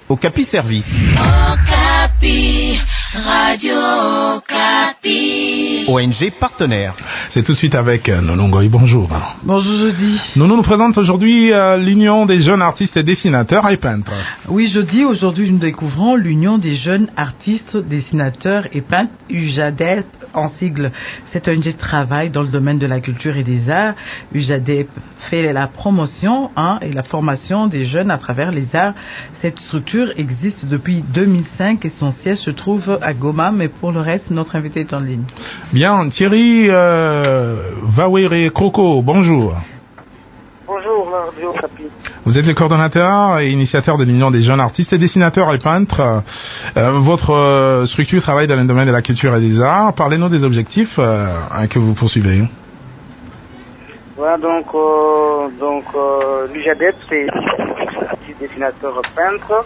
Okapi Service. Okapi, Radio Okapi. ONG partenaire. C'est tout de suite avec Nono Ngoy. Bonjour. Bonjour Jeudi. Nono nous présente aujourd'hui l'Union des jeunes artistes et dessinateurs et peintres. Oui Jeudi, aujourd'hui nous découvrons l'Union des jeunes artistes, dessinateurs et peintres, UJADEP en sigle. Cette ONG travaille dans le domaine de la culture et des arts. UJADEP fait la promotion et la formation des jeunes à travers les arts. Cette structure existe depuis 2005 et son siège se trouve à Goma, mais pour le reste, notre invité est en ligne. Bien, Thierry Vawere Kroko, bonjour. Bonjour, Radio Okapi. Vous êtes le coordonnateur et initiateur de l'Union des jeunes artistes et dessinateurs et peintres. Votre structure travaille dans le domaine de la culture et des arts. Parlez-nous des objectifs que vous poursuivez. Voilà, donc l'UJADEP, c'est dessinateur peintre.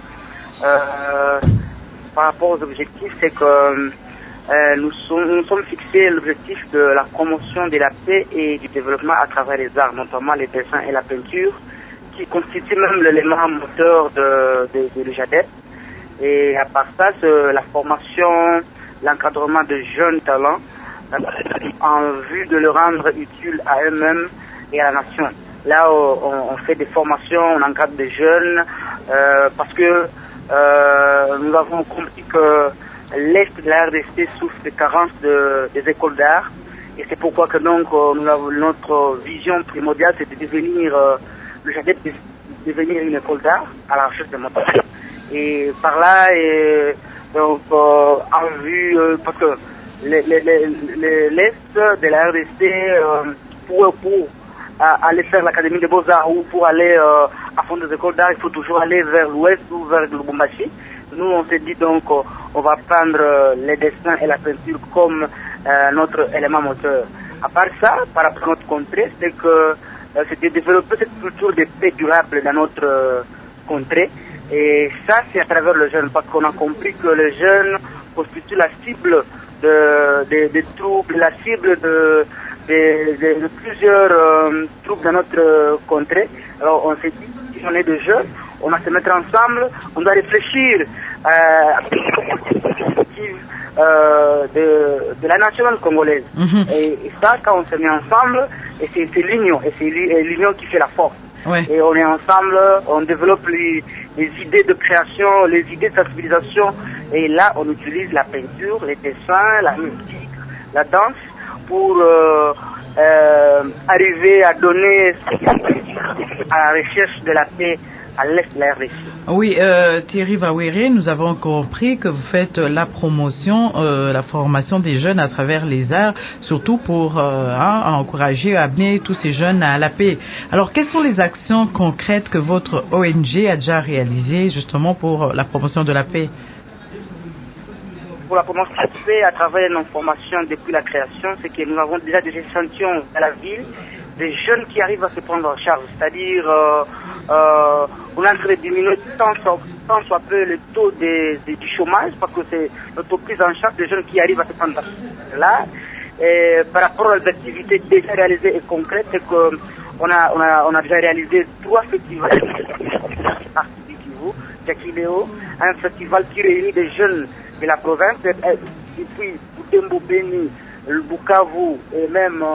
Par rapport aux objectifs, c'est que nous sommes fixés l'objectif de la promotion de la paix et du développement à travers les arts, notamment les dessins et la peinture, qui constituent même l'élément moteur de l'UJADEP. Et à part ça, la formation, l'encadrement de jeunes talents en vue de le rendre utile à eux-mêmes et à la nation. Là, on fait des formations, on encadre des jeunes, parce que nous avons compris que l'Est de la RDC souffre de carence des écoles d'art. Et c'est pourquoi que donc notre vision primordiale, c'est de devenir, le JADEP, devenir une école d'art à la recherche de motivation. Et par là, donc en vue, parce que l'Est de la RDC, pour aller faire l'Académie des Beaux-Arts ou pour aller à fond des écoles d'art, il faut toujours aller vers l'Ouest ou vers Lubumbashi. Nous, on s'est dit donc, on va prendre les dessins et la peinture comme notre élément moteur. À part ça, par rapport à notre contrée, c'est de développer cette culture de paix durable dans notre contrée. Et ça, c'est à travers le jeune, parce qu'on a compris que le jeune constitue la cible des troubles, la cible de plusieurs troubles dans notre contrée. Alors, on s'est dit, si on est des jeunes, on va se mettre ensemble, on doit réfléchir à de la nation congolaise. Et ça, quand on se met ensemble, et c'est l'union, et c'est l'union qui fait la force. Ouais. Et on est ensemble, on développe les idées de création, les idées de sensibilisation, et là, on utilise la peinture, les dessins, la musique, la danse, pour arriver à donner à la recherche de la paix à l'Est de la RDC. Oui, Thierry Vawere, nous avons compris que vous faites la promotion, la formation des jeunes à travers les arts, surtout pour encourager, amener tous ces jeunes à la paix. Alors, quelles sont les actions concrètes que votre ONG a déjà réalisées justement pour la promotion de la paix? Pour la promotion de la paix, à travers nos formations depuis la création, c'est que nous avons déjà des échantillons à la ville, des jeunes qui arrivent à se prendre en charge, c'est-à-dire on a de diminuer tant soit peu le taux du chômage, parce que c'est le taux prise en charge des jeunes qui arrivent à se prendre là. Et par rapport aux activités déjà réalisées et concrètes, c'est qu'on a déjà réalisé 3 festivals du Kivu, Jakiléo, un festival qui réunit des jeunes de la province, depuis Butembo, Beni, le Bukavu et même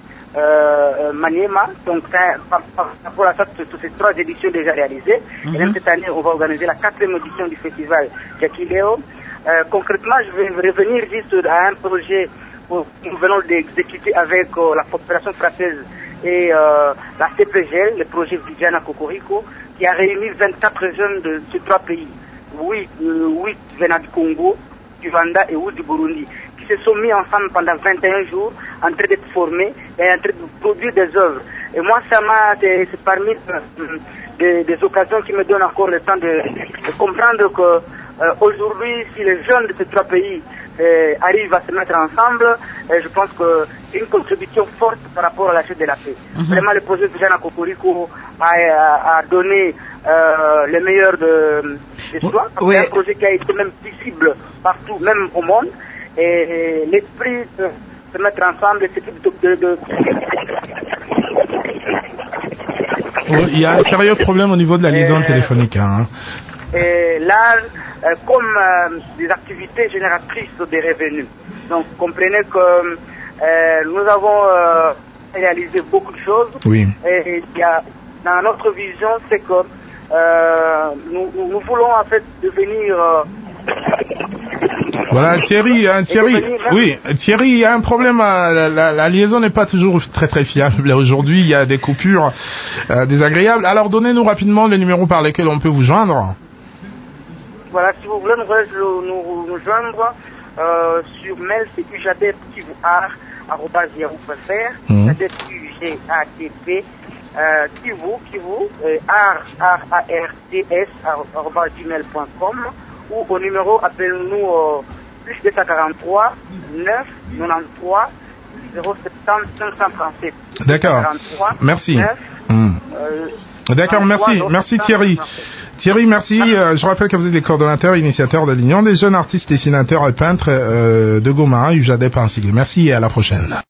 Maniema. Donc par rapport à ça, ces 3 éditions déjà réalisées. Et même cette année, on va organiser la 4e édition du festival Jakiléo. Concrètement, je vais revenir juste à un projet que nous venons d'exécuter avec la coopération française et la CPGL, le projet Vijana Cocorico, qui a réuni 24 jeunes de ces 3 pays. 8 venant du Congo, du Rwanda et 8 du Burundi, qui se sont mis ensemble pendant 21 jours, en train d'être formés et en train de produire des œuvres. Et moi, c'est parmi des occasions qui me donnent encore le temps de comprendre que aujourd'hui, si les jeunes de ces 3 pays arrivent à se mettre ensemble, je pense que c'est une contribution forte par rapport à la chute de la paix. Vraiment, le projet de Vijana Cocorico a donné le meilleur de soi. C'est un projet qui a été même visible partout, même au monde. Et l'esprit de se mettre ensemble, c'est Il y a un sérieux problème au niveau de la liaison téléphonique. Hein. l'art comme des activités génératrices de revenus. Donc comprenez que nous avons réalisé beaucoup de choses. Oui. Et il y a, dans notre vision, c'est que nous voulons en fait devenir... Voilà, Thierry, oui, Thierry, il y a un problème, la liaison n'est pas toujours très très fiable. Aujourd'hui, il y a des coupures désagréables. Alors, donnez-nous rapidement les numéros par lesquels on peut vous joindre. Voilà, si vous voulez nous joindre sur mail, c'est ujadep@yahoo.fr, ujadep arts@gmail.com, ou au numéro, appelez-nous plus 243 9 93 070 537. D'accord. Merci. 9, d'accord, merci Thierry. Thierry, merci. Je rappelle que vous êtes les coordonnateurs, initiateurs de l'Union des jeunes artistes, dessinateurs et peintres de Goma, UJADEP ainsi. Merci et à la prochaine.